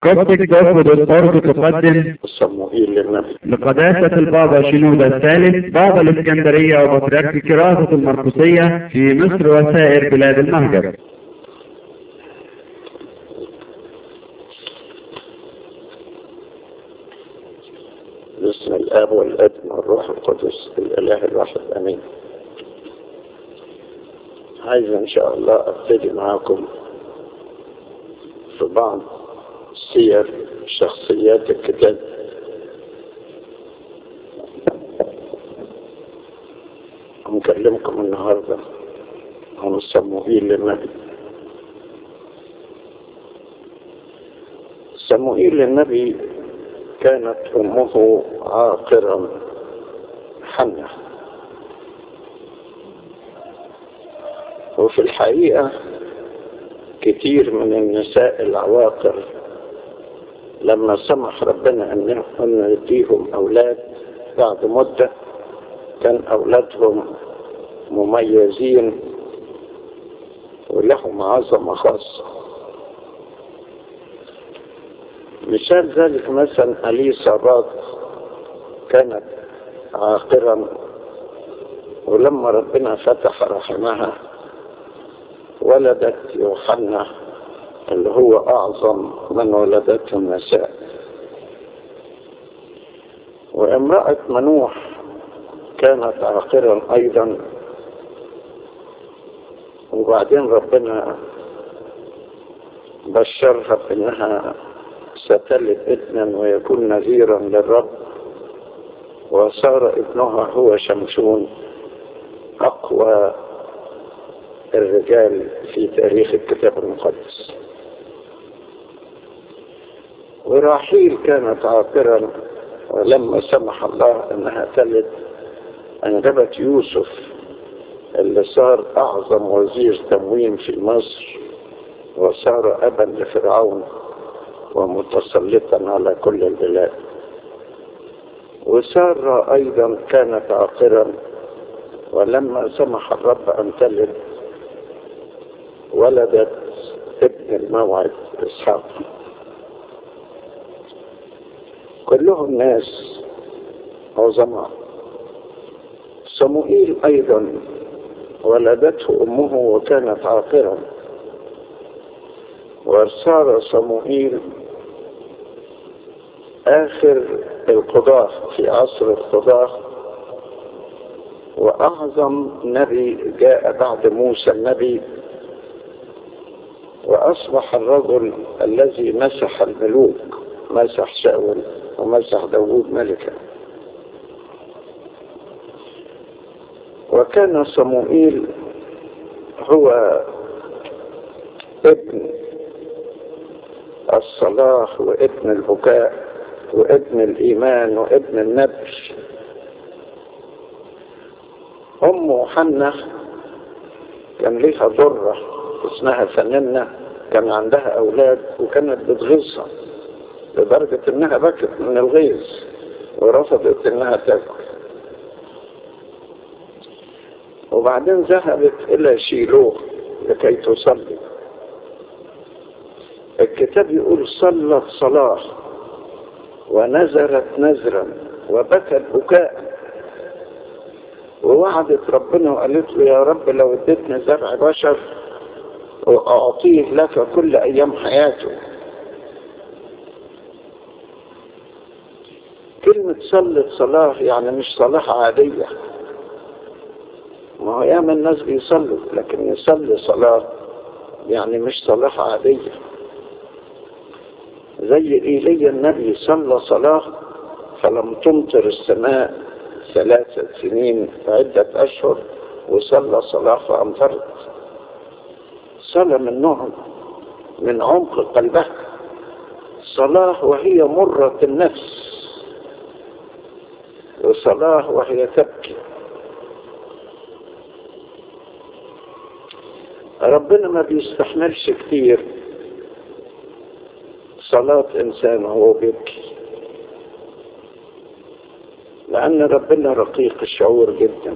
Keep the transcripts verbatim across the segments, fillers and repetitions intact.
قصة جسد الطرد تقدم صموئيل للنبي. لقداسة البابا شنودة الثالث بابا الإسكندرية وبطريرك كراسة المرقسية في مصر وسائر بلاد المهجر. باسم الآب والابن والروح القدس الإله الواحد آمين. عايز إن شاء الله أبتدي معاكم في بعض سير شخصيات الكتاب. هنكلمكم النهاردة عن صموئيل للنبي. صموئيل للنبي كانت أمه عاقرا حنة، وفي الحقيقة كتير من النساء العواقر لما سمح ربنا أن يديهم أولاد بعد مدة كان أولادهم مميزين ولهم عظمة خاصة. مثال ذلك مثلا أليصابات كانت عاقرا، ولما ربنا فتح رحمها ولدت يوحنا اللي هو أعظم من ولدته النساء. وامرأة منوح كانت عاقرا أيضا، وبعدين ربنا بشرها بأنها ستلد ابنا ويكون نذيرا للرب، وصار ابنها هو شمشون أقوى الرجال في تاريخ الكتاب المقدس. وراحيل كانت عاقرا، ولما سمح الله أنها تلد أنجبت يوسف اللي صار أعظم وزير تموين في مصر، وصار أبا لفرعون ومتسلطا على كل البلاد. وسارة أيضا كانت عاقرا، ولما سمح الرب أن تلد ولدت ابن الموعد إسحاق. كلهم ناس عظماء. صموئيل أيضا ولدته أمه وكانت عاقرا، وصار صموئيل آخر القضاة في عصر القضاة، وأعظم نبي جاء بعد موسى النبي، وأصبح الرجل الذي مسح الملوك، مسح شاول ومسح داود ملكا. وكان صموئيل هو ابن الصلاح وابن البكاء وابن الإيمان وابن النبش. أمه حنة كان ليها ضرة اسمها فننة، كان عندها أولاد وكانت بتغيظها لدرجة إنها بكت من الغيظ ورفضت إنها تاكل. وبعدين ذهبت إلى شيلوه لكي تصلي. الكتاب يقول صلت صلاة ونذرت نذرا وبكت بكاء، ووعدت ربنا وقالت له يا رب لو اديتني زرع بشر وأعطيه لك كل أيام حياته. كلمة صلت صلاة يعني مش صلاة عادية، ما هو ياما الناس بيصلوا، لكن يصلي صلاة يعني مش صلاة عادية. زي إيليا النبي صلى صلاة فلم تمطر السماء ثلاثة سنين عدة أشهر، وصلى صلاة فأمطرت. صلى من نوع من عمق قلبها، صلاة وهي مرة النفس، وصلاة وهي تبكي. ربنا ما بيستحملش كتير صلاة إنسان وهو بيبكي، لأن ربنا رقيق الشعور جدا.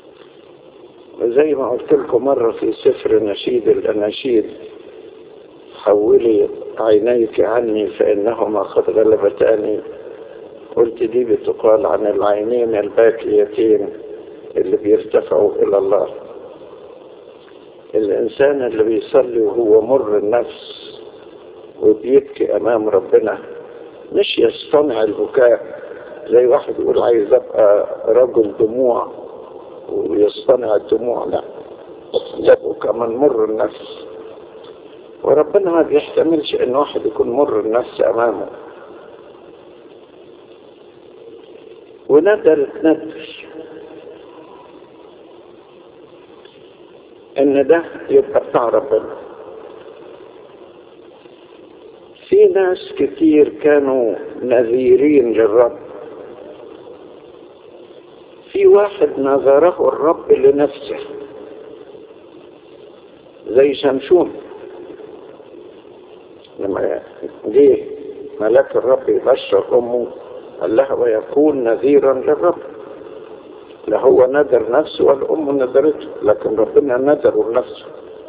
وزي ما قلت لكم مرة في سفر نشيد الأناشيد حولي عينيك عني فإنهما قد غلبتاني. قلت دي بتقال عن العينين الباكيتين اللي بيرتفعوا إلى الله. الإنسان اللي بيصلي وهو مر النفس وبيبكي أمام ربنا مش يصطنع البكاء زي واحد يقول عايز أبقى رجل دموع ويصطنع الدموع، لا، يبقى كمان مر النفس. وربنا ما بيحتملش ان واحد يكون مر النفس امامه. وندر ندر ان ده يبقى بتاع ربنا. في ناس كتير كانوا نذيرين للرب. في واحد نذره الرب لنفسه زي شمشون، لما جه ملاك الرب يبشر امه قال لها ويكون نذيرا للرب. لا هو نذر نفسه ولا امه نذرته، لكن ربنا نذره لنفسه.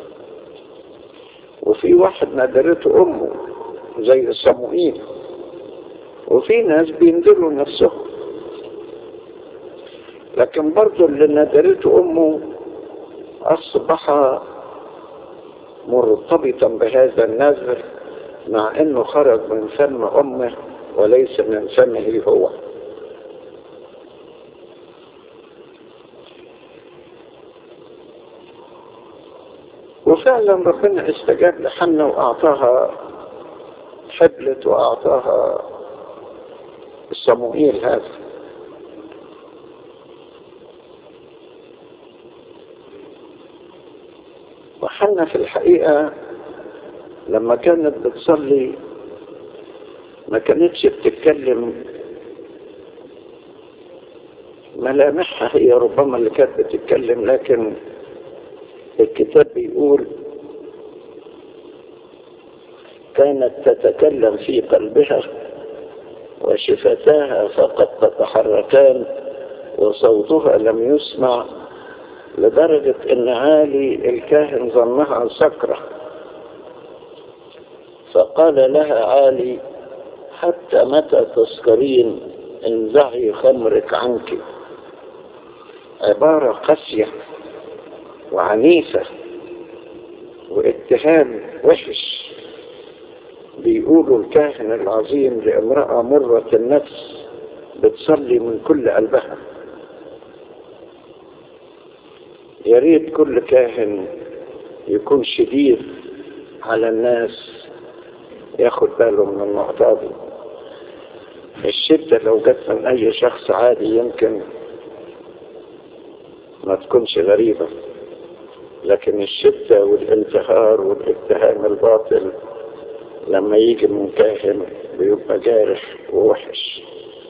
وفي واحد نذرته امه زي صموئيل. وفي ناس بينذروا نفسهم، لكن برضو اللي نذرته امه اصبح مرتبطا بهذا النذر مع انه خرج من فم امه وليس من فمه هو. وفعلا ربنا استجاب لحنا واعطاها حبلت واعطاها صموئيل هذا. وحنا في الحقيقة لما كانت بتصلي ما كانتش بتتكلم، ملامحها هي ربما اللي كانت بتتكلم، لكن الكتاب بيقول كانت تتكلم في قلبها وشفتاها فقد تتحركان وصوتها لم يسمع، لدرجة ان عالي الكاهن ظنها سكرة، فقال لها عالي حتى متى تسكرين انزعي خمرك عنك. عبارة قاسية وعنيفة واتهام وحش بيقولوا الكاهن العظيم لامرأة مرة النفس بتصلي من كل قلبها. يا ريت كل كاهن يكون شديد على الناس، ياخد باله من النقطة دي. الشدة لو جت من اي شخص عادي يمكن ما تكونش غريبة، لكن الشدة والانتحار والاتهام الباطل لما يجي من كاهن بيبقى جارح ووحش.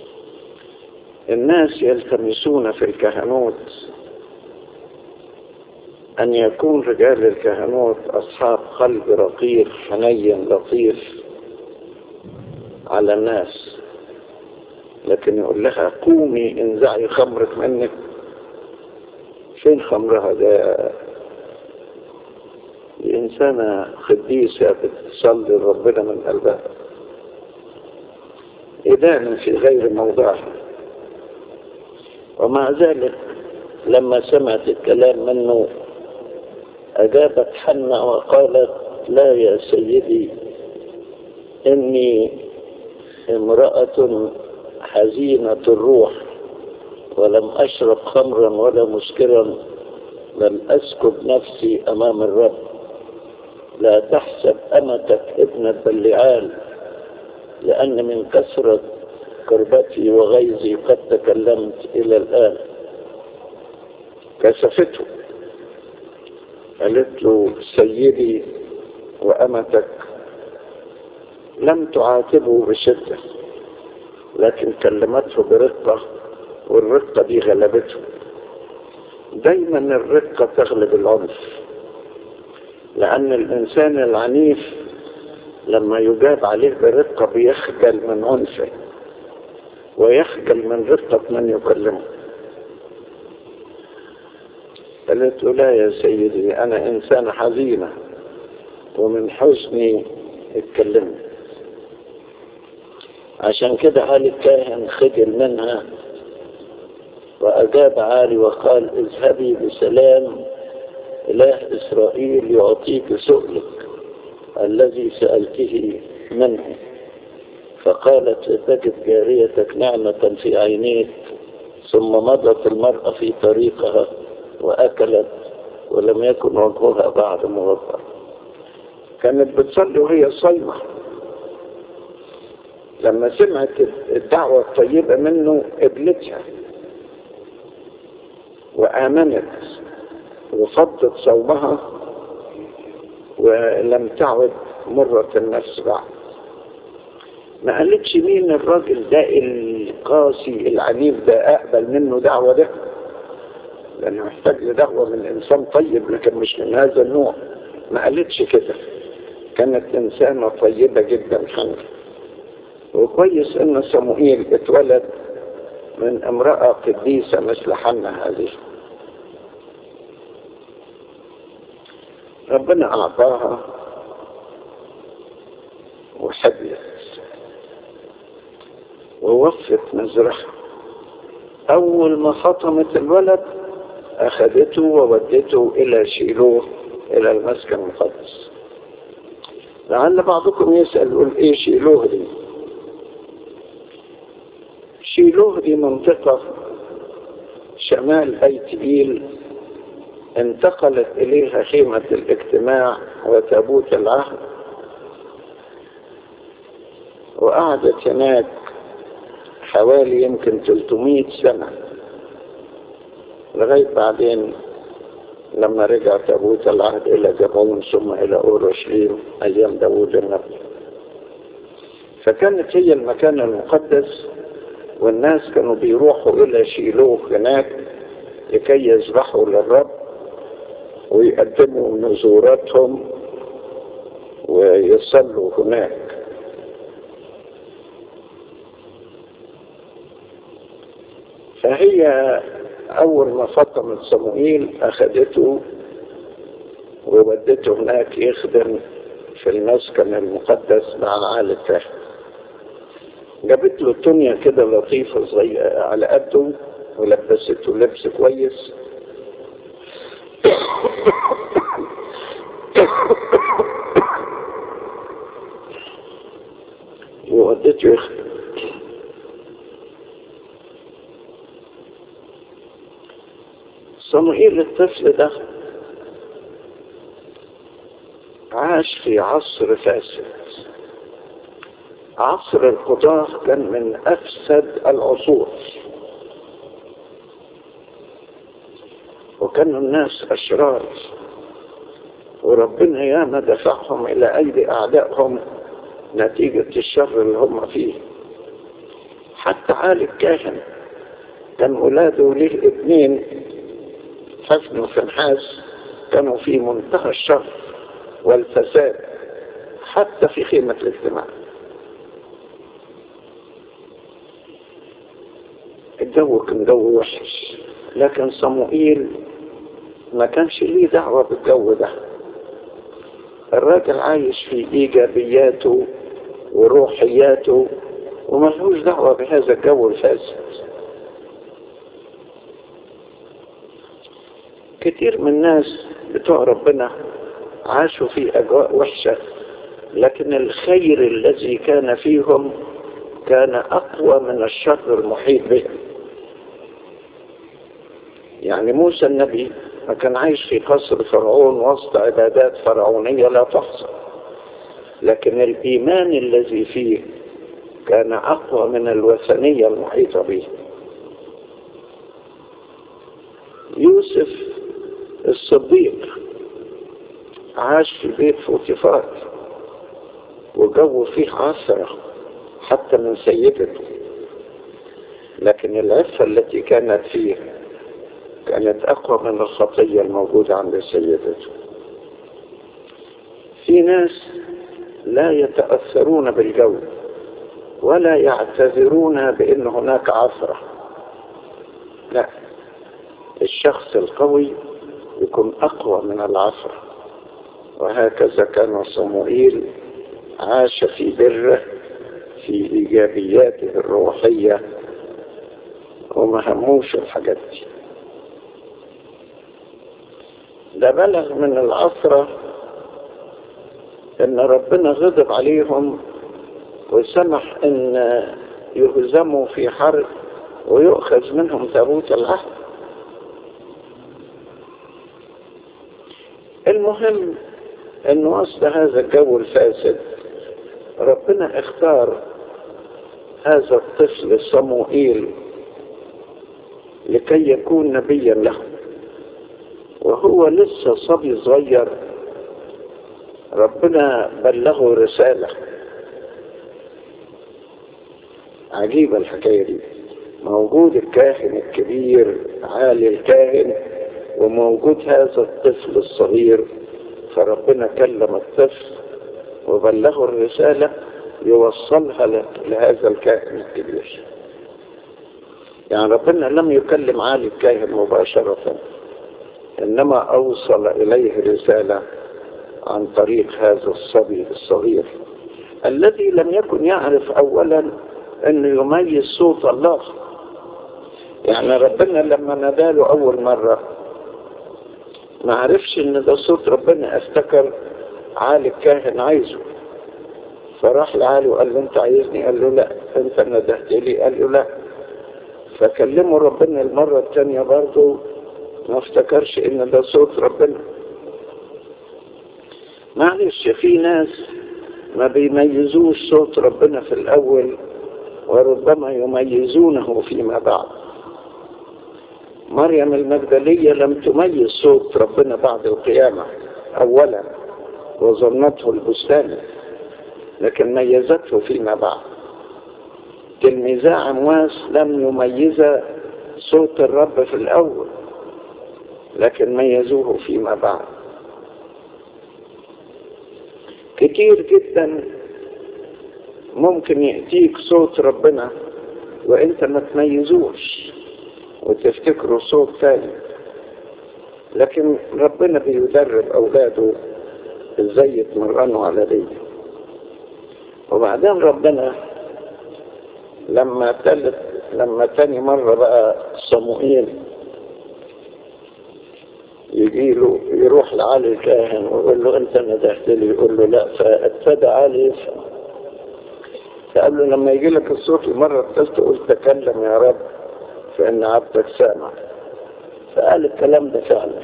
الناس يلتمسون في الكهنوت أن يكون رجال الكهنوت أصحاب قلب رقيق حنين لطيف على الناس، لكن يقول لها قومي انزعي خمرك منك. فين خمرها؟ ده الإنسانة قديسة بتصلي ربنا من قلبها. إدانة في غير موضعها. ومع ذلك لما سمعت الكلام منه أجابت حنة وقالت لا يا سيدي، إني امرأة حزينة الروح ولم أشرب خمرا ولا مسكرا، بل أسكب نفسي أمام الرب. لا تحسب أمتك ابنة بلعال، لأن من كثرة كربتي وغيظي قد تكلمت إلى الآن. كسفته، قالت له سيدي وأمتك لم تعاتبه بشدة، لكن كلمته برقة، والرقة دي غلبته. دايما الرقة تغلب العنف، لأن الإنسان العنيف لما يجاب عليه برقة بيخجل من عنفه ويخجل من رقة من يكلمه. قالت له لا يا سيدي، أنا إنسانة حزينة ومن حزني اتكلمت. عشان كده قال الكاهن خجل منها وأجاب عالي وقال اذهبي بسلام، إله إسرائيل يعطيك سؤلك الذي سألته منه. فقالت لتجد جاريتك نعمة في عينيك. ثم مضت المرأة في طريقها وأكلت، ولم يكن وجهها بعد مغطى. كانت بتصلي وهي صايمة. لما سمعت الدعوة الطيبة منه قبلتها وآمنت وفضت صومها ولم تعد مرة النفس بعد. ما قالتش مين الراجل ده القاسي العنيف ده أقبل منه دعوة ده، لأنه محتاج لدعوة من إنسان طيب لكن مش من هذا النوع. ما قالتش كده، كانت إنسانة طيبة جدا حنة. وكويس إن صموئيل اتولد من امرأة قديسة مثل حنة هذه. ربنا أعطاها وحبلت ووفت نزرها. أول ما فطمت الولد أخذته وودته إلى شيلوه، إلى المسكن المقدس. لعل بعضكم يسأل يقول إيه شيلوه دي؟ شيلوه دي منطقة شمال بيت إيل انتقلت إليها خيمة الاجتماع وتابوت العهد، وقعدت هناك حوالي يمكن ثلاثمائة سنة لغاية بعدين لما رجع تابوت العهد إلى جبعون ثم إلى أورشليم أيام داوود النبي. فكانت هي المكان المقدس، والناس كانوا بيروحوا إلى شيلوه هناك لكي يذبحوا للرب ويقدموا نذوراتهم ويصلوا هناك. فهي أول ما فطمت صموئيل أخذته وودته هناك يخدم في المسكن المقدس مع عائلة تحت. جابت له تونيا كده لطيفة زي على قده ولبسته لبس كويس وودته يخدم. صموئيل الطفل ده عاش في عصر فاسد. عصر القضاة كان من أفسد العصور، وكانوا الناس أشرار، وربنا ياما دفعهم إلى أيدي أعدائهم نتيجة الشر اللي هم فيه. حتى عالي الكاهن كان ولاده ليه ابنين حفن وفنحاس كانوا في منتهى الشر والفساد حتى في خيمة الاجتماع. الجو كان جو وحش، لكن صموئيل ما كانش ليه دعوة بالجو ده. الراجل عايش في إيجابياته وروحياته وملهوش دعوة بهذا الجو الفاسد. كتير من الناس بتوع ربنا عاشوا في أجواء وحشة، لكن الخير الذي كان فيهم كان أقوى من الشر المحيط بهم. يعني موسى النبي ما كان عايش في قصر فرعون وسط عبادات فرعونية لا تحصى، لكن الإيمان الذي فيه كان أقوى من الوثنية المحيطة به. يوسف الصديق عاش في بيت فوتيفار وجو فيه عثرة حتى من سيدته، لكن العفة التي كانت فيه كانت أقوى من الخطية الموجودة عند سيدته. في ناس لا يتأثرون بالجو ولا يعتذرون بأن هناك عثرة. لا، الشخص القوي يكون أقوى من العثرة، وهكذا كان صموئيل عاش في بره في إيجابياته الروحية وما هموش الحاجات دي. ده بلغ من العثرة ان ربنا غضب عليهم وسمح ان يهزموا في حرب ويؤخذ منهم تابوت العهد. المهم ان وسط هذا الجو الفاسد ربنا اختار هذا الطفل صموئيل لكي يكون نبيا له، وهو لسه صبي صغير ربنا بلغه رسالة عجيبة. الحكاية دي موجود الكاهن الكبير عالي الكاهن وموجود هذا الطفل الصغير، فربنا كلم الطفل وبلغه الرسالة يوصلها لهذا الكاهن الكبير. يعني ربنا لم يكلم عالي الكاهن مباشرة، إنما أوصل إليه رسالة عن طريق هذا الصبي الصغير الذي لم يكن يعرف أولا أنه يميز صوت الله. يعني ربنا لما ناداله أول مرة ما عرفش أن ده صوت ربنا، افتكر عالي الكاهن عايزه، فراح لعالي وقال له أنت عايزني؟ قال له لا. أنت ندهت لي؟ قال له لا. فكلمه ربنا المرة الثانية برضه ما افتكرش ان ده صوت ربنا. معلش في ناس ما بيميزوش صوت ربنا في الاول وربما يميزونه فيما بعد. مريم المجدلية لم تميز صوت ربنا بعد القيامة اولا وظنته البستان، لكن ميزته فيما بعد. تلميذا عمواس لم يميز صوت الرب في الاول لكن ميزوه فيما بعد. كتير جدا ممكن يأتيك صوت ربنا وانت ما تميزوش وتفتكره صوت ثاني، لكن ربنا بيدرب اولاده ازاي يتمرنوا على دي. وبعدين ربنا لما تلت لما تاني مرة بقى صموئيل يجي له يروح لعالي الكاهن ويقول له انت ندهت لي، يقول له لا. فابتدى عالي يفهم، فقال له لما يجي لك الصوت المرة الثالثة قل تكلم يا رب فإن عبدك سامع. فقال الكلام ده فعلا.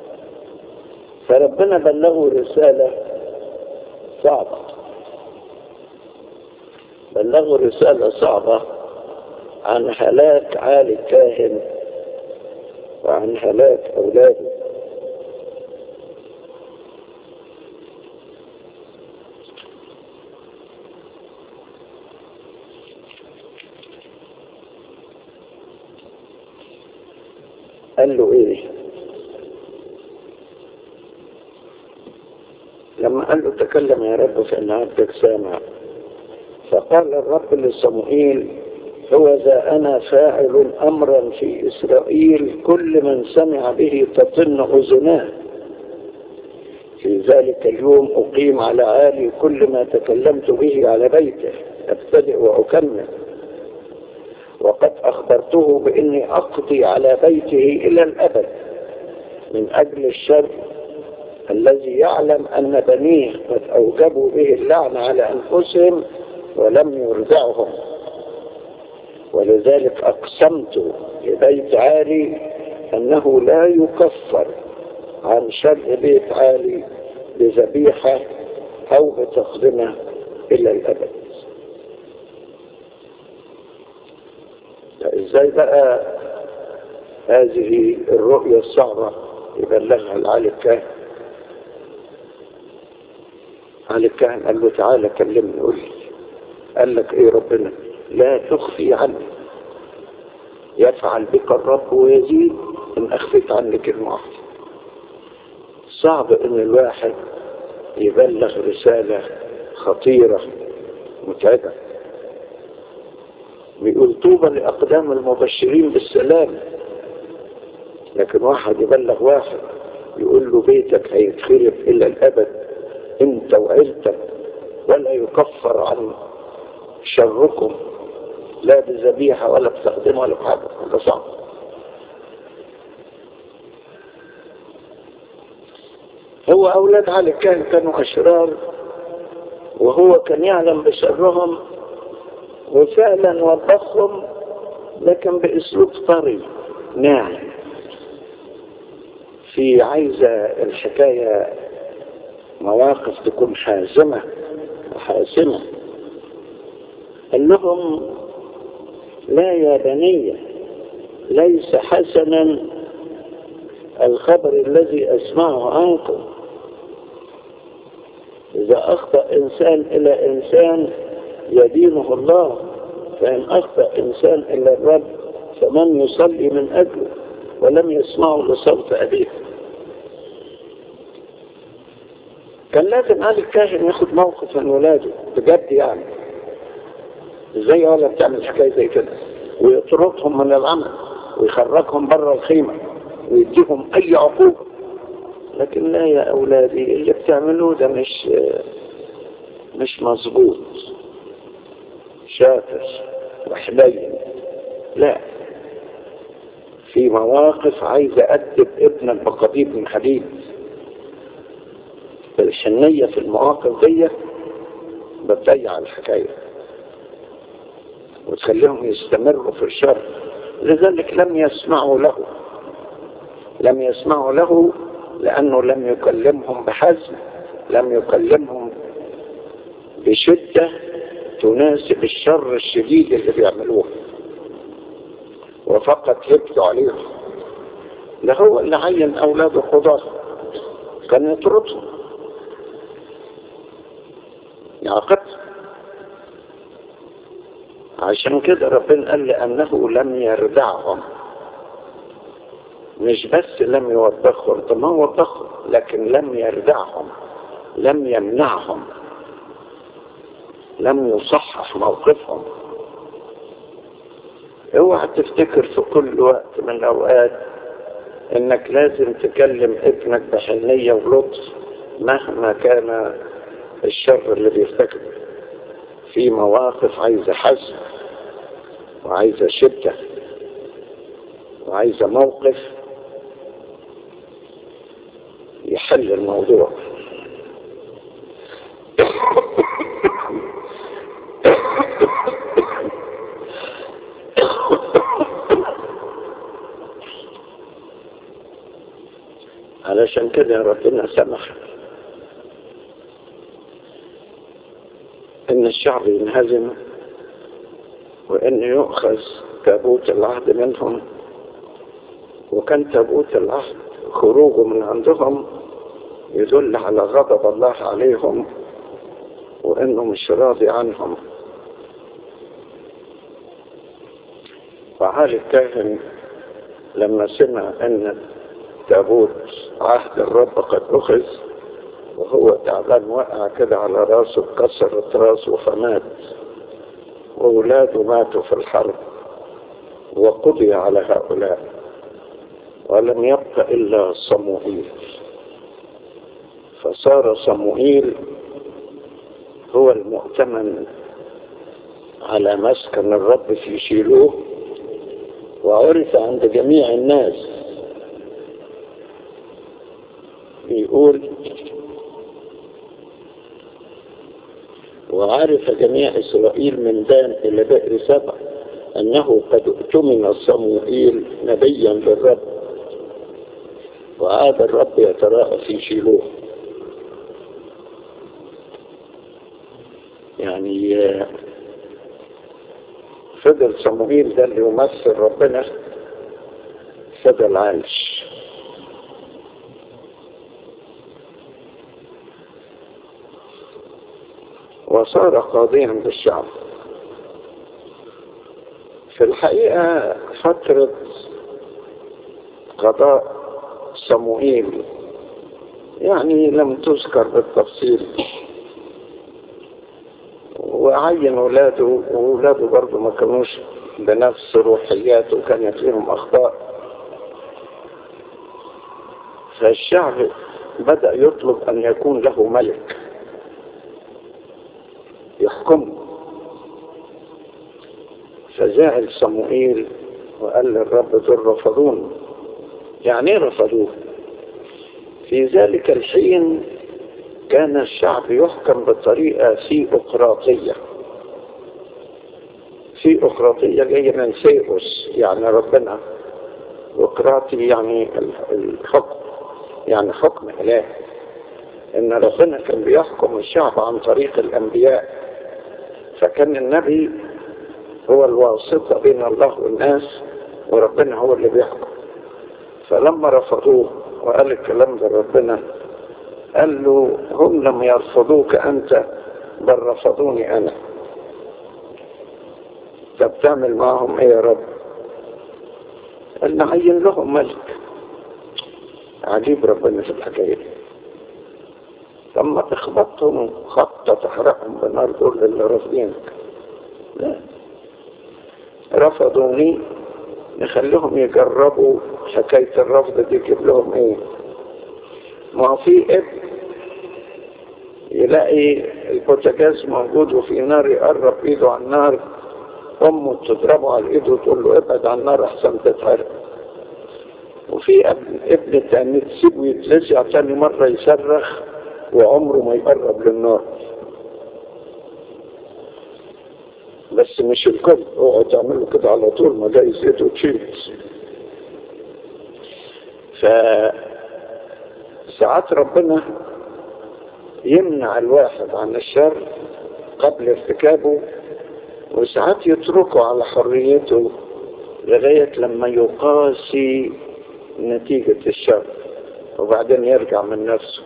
فربنا بلغه رسالة صعبة، بلغه رسالة صعبة عن هلاك عالي الكاهن وعن هلاك أولاده. قال له ايه لما قال له تكلم يا رب فإن عبدك سامع؟ فقال الرب لصموئيل هو ذا أنا فاعل أمرا في إسرائيل كل من سمع به تطن أذناه. في ذلك اليوم أقيم على عالي كل ما تكلمت به على بيته، أبتدئ وأكمل. وقد أخبرته بإني أقضي على بيته إلى الأبد من أجل الشر الذي يعلم أن بنيه قد أوجبوا به اللعنة على أنفسهم ولم يرجعهم. ولذلك أقسمت لبيت عالي أنه لا يكفر عن شر بيت عالي بذبيحة أو بتقدمة إلى الأبد. إزاي بقى هذه الرؤية الصعبة يبلغها العالي الكاهن؟ علي الكاهن قال له تعالى كلمني قول لي. قال لك ايه ربنا؟ لا تخفي عني، يفعل بك الرب ويزيد ان اخفيت عني كلمة واحدة. صعب ان الواحد يبلغ رسالة خطيرة متعبة. بيقول طوبى لأقدام المبشرين بالسلام، لكن واحد يبلغ واحد يقول له بيتك هيتخرب إلى الأبد انت وعيلتك، ولا يكفر عن شركم لا بذبيحة ولا بتقديم ولا بحاجة. ده صعب. هو أولاد علي كان كانوا أشرار، وهو كان يعلم بشرهم وفعلا وبخهم، لكن بأسلوب طري ناعم. في عايزة الحكاية مواقف تكون حازمة وحاسمة. قال لهم: لا يا بني، ليس حسنا الخبر الذي أسمعه عنكم. إذا أخطأ إنسان إلى إنسان يدينه الله، فإن أخطأ إنسان إلى الرب فمن يصلي من أجله ولم يسمعوا لصوت أبيه. كان لازم علي الكاهن ياخد موقف من ولاده بجد، يعني ازاي ولا بتعمل حكاية زي كده، ويطردهم من العمل ويخرجهم بره الخيمة ويديهم أي عقوبة. لكن لا يا أولادي، اللي بتعملوه ده مش مش مظبوط، شاطر وحنين. لا، في مواقف عايز أدب ابنك بقضيب من حديد. الحنية في المواقف دي بتضيع الحكاية وتخليهم يستمروا في الشر. لذلك لم يسمعوا له لم يسمعوا له لأنه لم يكلمهم بحزم، لم يكلمهم بشدة تناسب الشر الشديد اللي بيعملوه، وفقط يبكوا عليهم. ده هو اللي عين أولاده قضاة، كان يطردهم يعاقب. عشان كده ربنا قال لأنه لم يردعهم، مش بس لم يوبخهم، طب ما هو وبخهم، لكن لم يردعهم، لم يمنعهم، لم يصحح موقفهم. اوعى تفتكر في كل وقت من الأوقات انك لازم تكلم ابنك بحنية ولطف مهما كان الشر اللي بيرتكبه. في مواقف عايزة حزم وعايزة شدة وعايزة موقف يحل الموضوع. علشان كده ربنا سمح ان الشعب ينهزم وان يؤخذ تابوت العهد منهم. وكان تابوت العهد خروجه من عندهم يدل على غضب الله عليهم وانه مش راضي عنهم. وعالي الكاهن لما سمع ان تابوت عهد الرب قد أخذ وهو تعبان وقع كده على راسه، اتكسرت راسه فمات، وأولاده ماتوا في الحرب وقضي على هؤلاء، ولم يبق إلا صموئيل. فصار صموئيل هو المؤتمن على مسكن الرب في شيلوه، وعرف عند جميع الناس. بيقول: وعرف جميع إسرائيل من دان إلى بئر سبع أنه قد اؤتمن صموئيل نبيا للرب، وعاد الرب يتراءى في شيلوه. يعني فضل صموئيل ده اللي يمثل ربنا فضل عايش. وصار قاضيا بالشعب. في الحقيقة فترة قضاء صموئيل يعني لم تذكر بالتفصيل، وعين ولاده، وولاده برضه ما كانوش بنفس روحياته وكانت لهم أخطاء. فالشعب بدأ يطلب أن يكون له ملك. يحكموا. فزعل صموئيل وقال للرب دول رفضوني. يعني ايه رفضوه؟ في ذلك الحين كان الشعب يحكم بطريقة ثيوقراطية. ثيوقراطية جاية من ثيوس يعني ربنا، وقراطي يعني الحكم، يعني حكم إله. إن ربنا كان بيحكم الشعب عن طريق الأنبياء، فكان النبي هو الواسطة بين الله والناس، وربنا هو اللي بيحكم. فلما رفضوه وقال الكلام ده ربنا قال له هم لم يرفضوك أنت بل رفضوني أنا. طب تعمل معهم إيه يا رب؟ قال نعين لهم ملك. عجيب ربنا في الحكاية دي. لما تخبطهم خبطة تحرقهم بنار دول اللي رافضينك. لا، رفضوني نخليهم يجربوا حكاية الرفض دي تجيب لهم ايه. ما هو في ابن يلاقي البوتاجاز موجود وفي نار يقرب ايده على النار، امه تضربه على ايده وتقول له ابعد عن النار احسن تتحرق. وفي ابن ابن تاني تسيبه يتلسع تاني مرة يصرخ وعمره ما يقرب للنار. بس مش الكل، اوعوا تعملوا كده على طول، ما جاي زيت وتشيل. فساعات ربنا يمنع الواحد عن الشر قبل ارتكابه، وساعات يتركه على حريته لغاية لما يقاسي نتيجة الشر وبعدين يرجع من نفسه.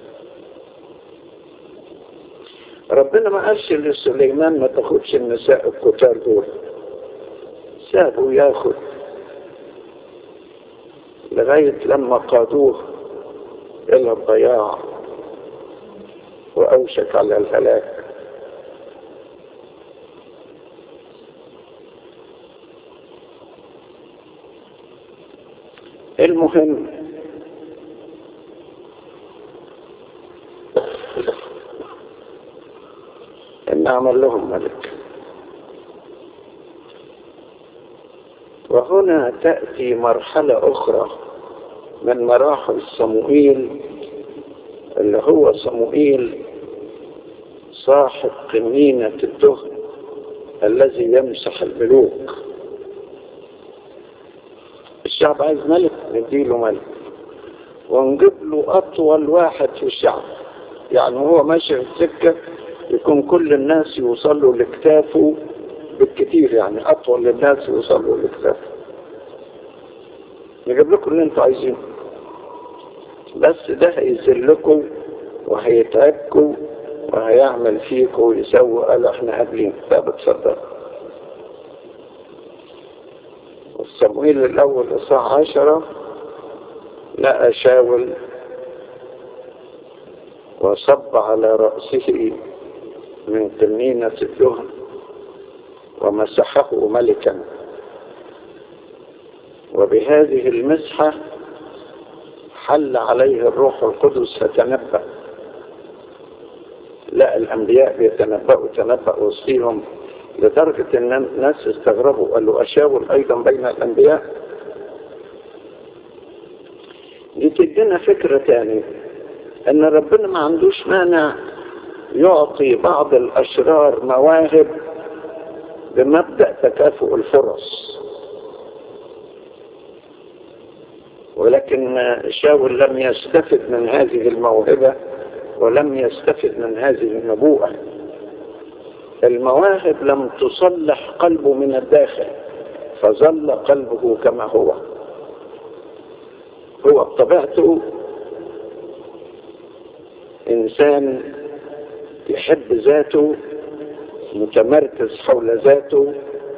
ربنا ما قالش لسليمان ما تاخدش النساء الكتار دول، سابه ياخد لغاية لما قادوه إلى الضياع وأوشك على الهلاك. المهم ان عمل لهم ملك. وهنا تأتي مرحلة أخرى من مراحل صموئيل، اللي هو صموئيل صاحب قنينة الدهن الذي يمسح الملوك. الشعب عايز ملك، نديله ملك ونجيب له أطول واحد في الشعب. يعني هو ماشي في السكة يكون كل الناس يوصلوا لكتافه بالكتير، يعني أطول الناس يوصلوا لكتافه. نجيب لكم اللي انتوا عايزينه، بس ده هيذلكم وهيتعبكم وهيعمل فيكم ويسوي. قال احنا قابلين. لا بتصدق. والصموئيل الأول إصحاح عشرة لقى شاول وصب على رأسه من قنينة الدهن ومسحه ملكا، وبهذه المسحة حل عليه الروح القدس فتنبأ. لا، الأنبياء بيتنبأوا تنبأ وسطيهم، لدرجة أن الناس استغربوا قالوا أشاول أيضا بين الأنبياء. دي تدينا فكرة تانية أن ربنا ما عندوش مانع يعطي بعض الأشرار مواهب بمبدأ تكافؤ الفرص، ولكن شاول لم يستفد من هذه الموهبة ولم يستفد من هذه النبوءة. المواهب لم تصلح قلبه من الداخل، فظل قلبه كما هو. هو بطبيعته إنسان يحب ذاته، متمركز حول ذاته،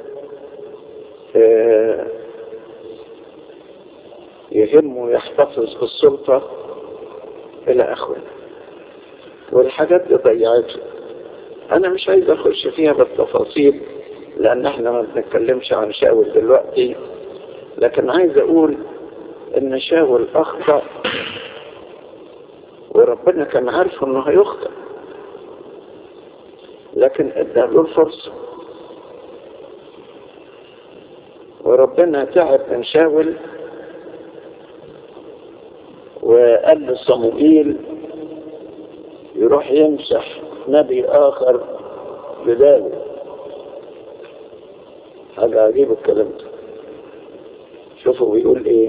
يهمه يحتفظ بالسلطة إلى آخره، والحاجات دي ضيعته. أنا مش عايز أخش فيها بالتفاصيل لأن احنا ما بنتكلمش عن شاول دلوقتي، لكن عايز أقول إن شاول أخطأ وربنا كان عارف إنه هيخطئ. لكن اداله الفرصة. وربنا تعب من شاول وقال لصموئيل يروح يمسح نبي آخر بداله. حاجة عجيب الكلام ده. شوفوا بيقول ايه.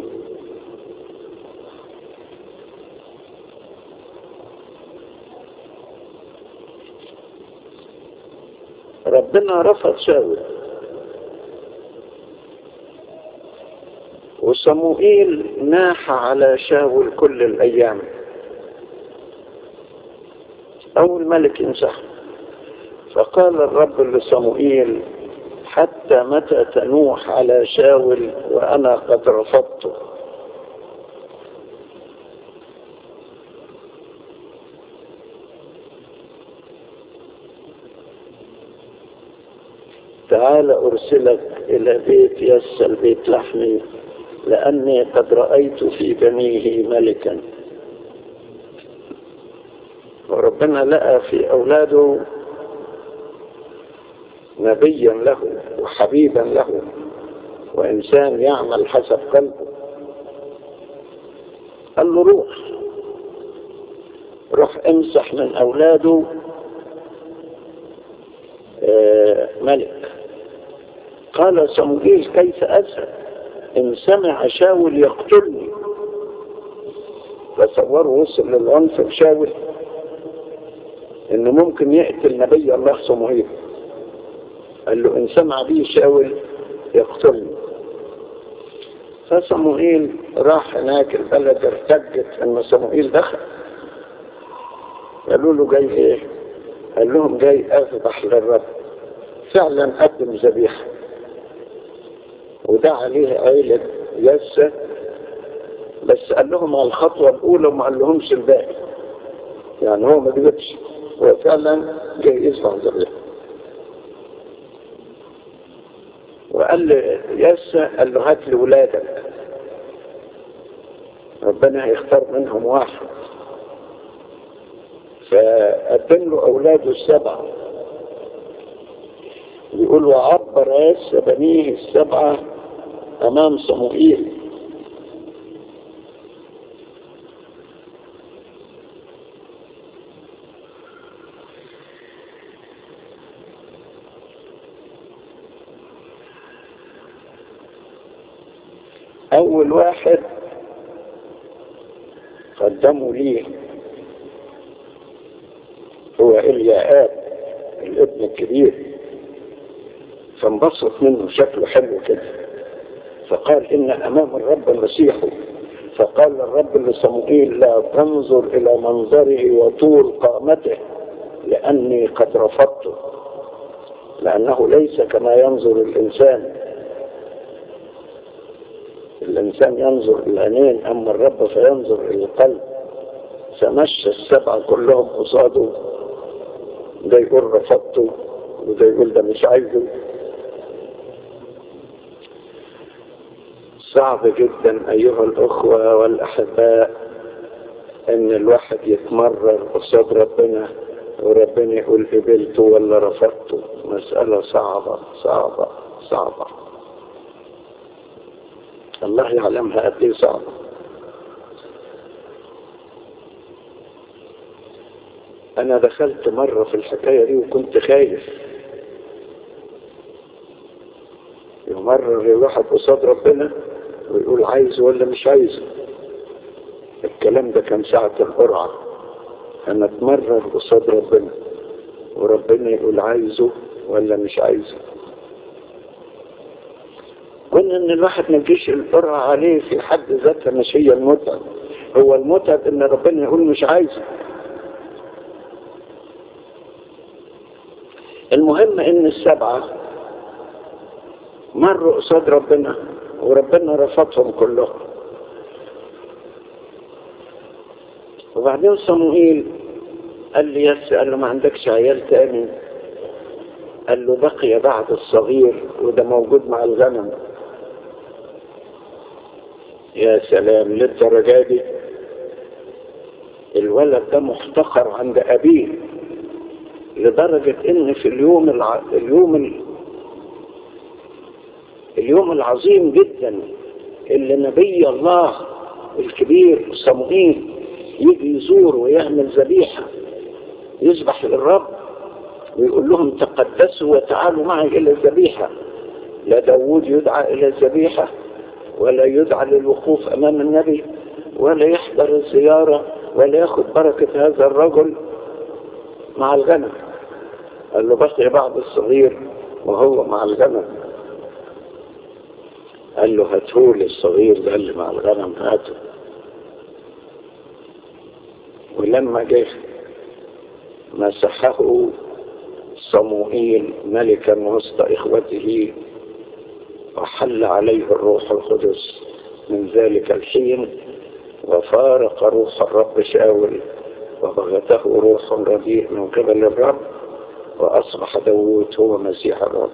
ربنا رفض شاول، وصموئيل ناح على شاول كل الأيام. أول ملك يمسح. فقال الرب لصموئيل حتى متى تنوح على شاول وأنا قد رفضته؟ تعال أرسلك إلى بيت يس البيت لحمي لأني قد رأيت في بنيه ملكا. وربنا لقى في أولاده نبيا له وحبيبا له وإنسان يعمل حسب قلبه. قال له روح روح امسح من أولاده آه ملك. قال صموئيل كيف أذهب إن سمع شاول يقتلني؟ تصوروا وصل للعنف بشاول إنه ممكن يقتل نبي الله صموئيل. قال له إن سمع بي شاول يقتلني. فصموئيل راح هناك البلد ارتجت ان صموئيل دخل. قالوا له جاي ايه؟ قال لهم جاي اذبح للرب. فعلا قدم ذبيحه ودعا عليه عيلة يسة، بس قال لهم على الخطوة الأولى وما قال لهمش الباقي. يعني هو ما جبتش، هو فعلا جاي يذبح ذبيحه. وقال له يسة، قال له هات لي ولادك ربنا هيختار منهم واحد. فقدم له أولاده السبعة. يقول وعبر يسة بنيه السبعة أمام صموئيل. أول واحد قدموا ليه هو إليآب الابن الكبير، فانبسط منه شكله حلو كده، فقال إن أمام الرب مسيحه. فقال الرب لصموئيل لا تنظر إلى منظره وطول قامته لأني قد رفضته، لأنه ليس كما ينظر الإنسان. الإنسان ينظر إلى العينين أما الرب فينظر إلى القلب. فمشى السبعة كلهم قصاده، ده يقول رفضته وده يقول ده مش عايزه. صعب جدا أيها الأخوة والأحباء أن الواحد يتمرر قصاد ربنا وربنا يقول قبلته ولا رفضته. مسألة صعبة صعبة صعبة، الله يعلمها قد ايه صعبة. أنا دخلت مرة في الحكاية دي وكنت خايف. يمرر الواحد قصاد ربنا ويقول عايزه ولا مش عايزه. الكلام ده كان ساعة القرعة. أنا اتمرر قصاد ربنا وربنا يقول عايزه ولا مش عايزه. قلنا ان الواحد ما يجيش القرعة عليه في حد ذاتها مش هي المتعب. هو المتعب ان ربنا يقول مش عايزه. المهم ان السبعة مروا قصاد ربنا وربنا رفضهم كلهم. وبعدين صموئيل قال لي يس، قال له ما عندكش عيال تاني؟ قال له بقي بعد الصغير وده موجود مع الغنم. يا سلام للدرجة دي. الولد ده محتقر عند أبيه لدرجة ان في اليوم الع... اليوم ال... اليوم العظيم جدا اللي نبي الله الكبير صموئيل يجي يزور ويعمل ذبيحة يذبح للرب ويقول لهم تقدسوا وتعالوا معي إلى الذبيحة. لا داود يدعى إلى الذبيحة ولا يدعى للوقوف أمام النبي ولا يحضر الزيارة ولا يأخذ بركة هذا الرجل مع الغنم. قال له بقي بعض الصغير وهو مع الغنم. قال له هاتهولي الصغير ده اللي مع الغنم هاته. ولما جه مسحه صموئيل ملكا وسط إخوته وحل عليه الروح القدس من ذلك الحين وفارق روح الرب شاول وبغته روح رديء من قبل الرب وأصبح داود هو مسيح الرب.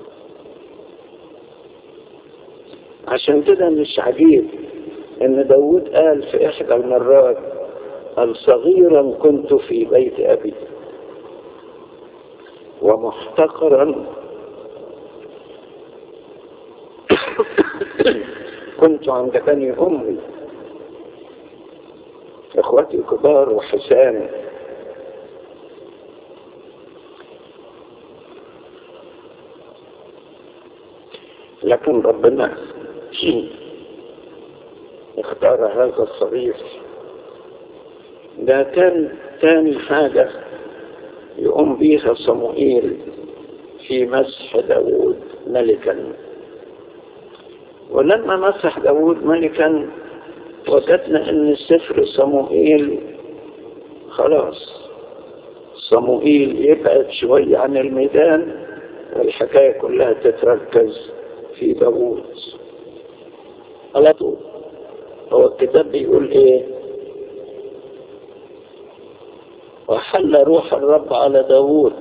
عشان كده مش عجيب ان داود قال في احدى المرات قال صغيرا كنت في بيت ابي ومحتقرا كنت عند بني امي اخوتي كبار وحسان. لكن ربنا اختار هذا الصغير. ده كان تاني حاجة يقوم بيها صموئيل في مسح داود ملكا. ولما مسح داود ملكا وجدنا ان سفر صموئيل خلاص صموئيل يبعد شوية عن الميدان والحكاية كلها تتركز في داود على طول. هو الكتاب بيقول ايه؟ وحل روح الرب على داود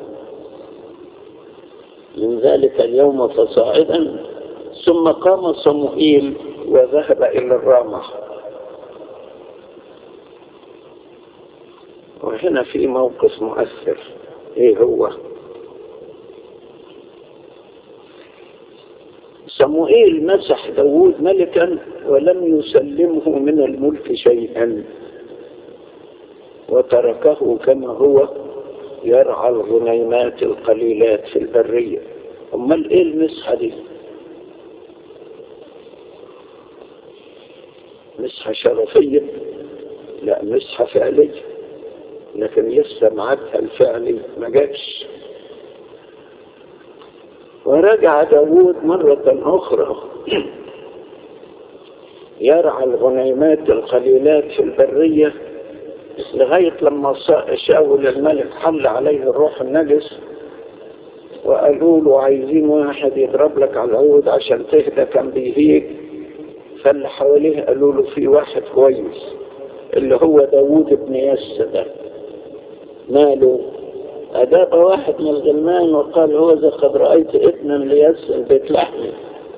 من ذلك اليوم فصاعدا ثم قام صموئيل وذهب إلى الرامة. وهنا في موقف مؤثر. ايه هو؟ صموئيل مسح داود ملكا ولم يسلمه من الملك شيئا وتركه كما هو يرعى الغنيمات القليلات في البرية. امال ايه المسحة دي؟ مسحة شرفية؟ لا، مسحة فعلية، لكن لسه معادها الفعلي ما جاتش. ورجع داود مرة أخرى يرعى الغنيمات القليلات في البرية لغاية لما شاول الملك حل عليه الروح النجس وقالوا له عايزين واحد يضرب لك على العود عشان تهدى. كان بيهيج، فاللي حواليه قالوا له في واحد كويس اللي هو داود ابن يس ده ماله؟ أجاب واحد من الغلمان وقال هو إذا قد رأيت ابنا ليس بيت لحمي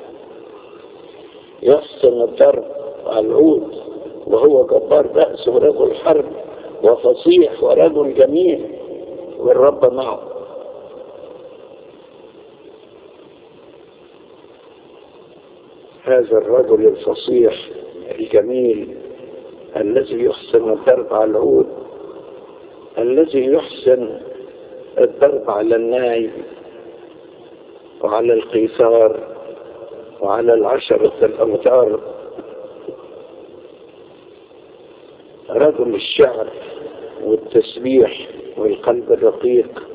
يحسن الضرب على العود وهو جبار بأس ورجل حرب وفصيح ورجل جميل والرب معه. هذا الرجل الفصيح الجميل الذي يحسن الضرب على العود، الذي يحسن الضرب على الناي وعلى القيثار وعلى العشرة الأمتار، رجل الشعر والتسبيح والقلب الرقيق،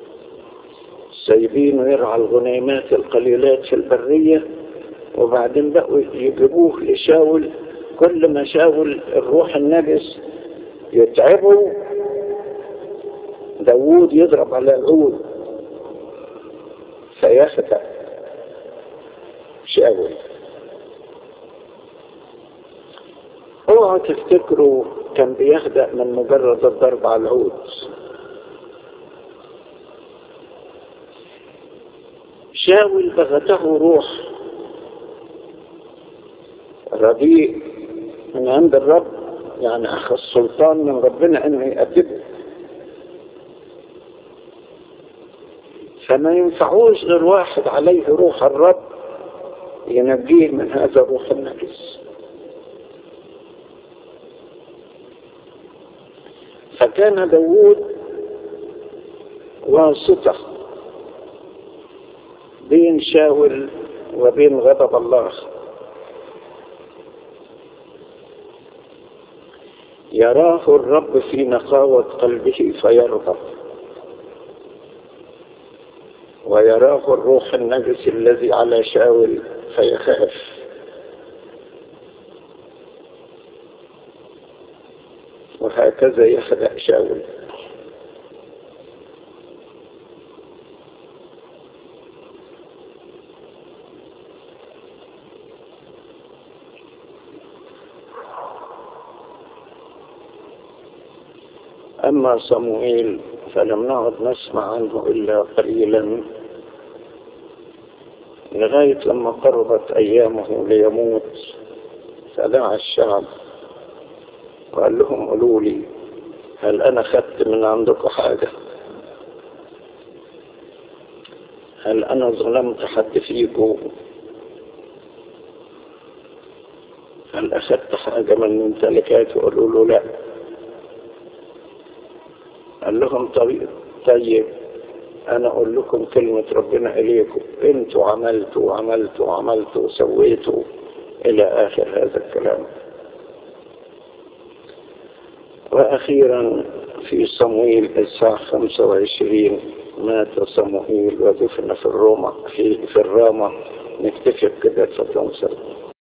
سايبينه يرعى الغنيمات القليلات في البرية. وبعدين بقوا يجيبوه لشاول، كل ما شاول الروح النجس يتعبوا داود يضرب على العود فيخدع شاول. اوعوا تفتكروا كان بيخدع من مجرد الضرب على العود. شاول بغته روح رديء من عند الرب، يعني أخذ السلطان من ربنا أنه يأدبه. فما ينفعوش غير واحد عليه روح الرب ينجيه من هذا الروح النجس. فكان داود واسطة بين شاول وبين غضب الله. يراه الرب في نقاوة قلبه فيرضى، ويراه الروح النجس الذي على شاول فيخاف. وهكذا يخدع شاول. أما صموئيل فلم نعد نسمع عنه إلا قليلا، لغاية لما قربت أيامه ليموت فدعا الشعب وقال لهم قولوا لي هل أنا خدت من عندكم حاجة؟ هل أنا ظلمت حد فيكم؟ هل أخذت حاجة من ممتلكاتي؟ قالوا له لا. قال لهم طيب طيب أنا أقول لكم كلمة ربنا إليكم، أنتوا عملتوا وعملتوا وعملتوا وسويتوا إلى آخر هذا الكلام. وأخيرا في صموئيل الساعة خمسة وعشرين مات صموئيل ودفن في الروما في, في الرامة. نكتفي بكده. تفضلوا.